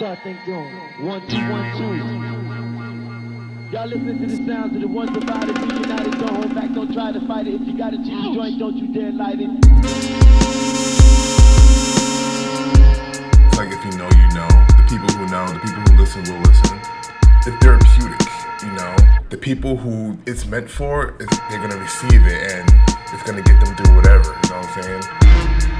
start things going. 1, 2, 1, 2. Y'all listen to the sounds of the ones divided, reunited. Don't hold back, don't try to fight it. If you got a cheap joint, don't you dare light it. It's like if you know, you know. The people who know, the people who listen will listen. It's therapeutic, you know. The people who it's meant for, they're gonna receive it and it's gonna get them through whatever, you know what I'm saying?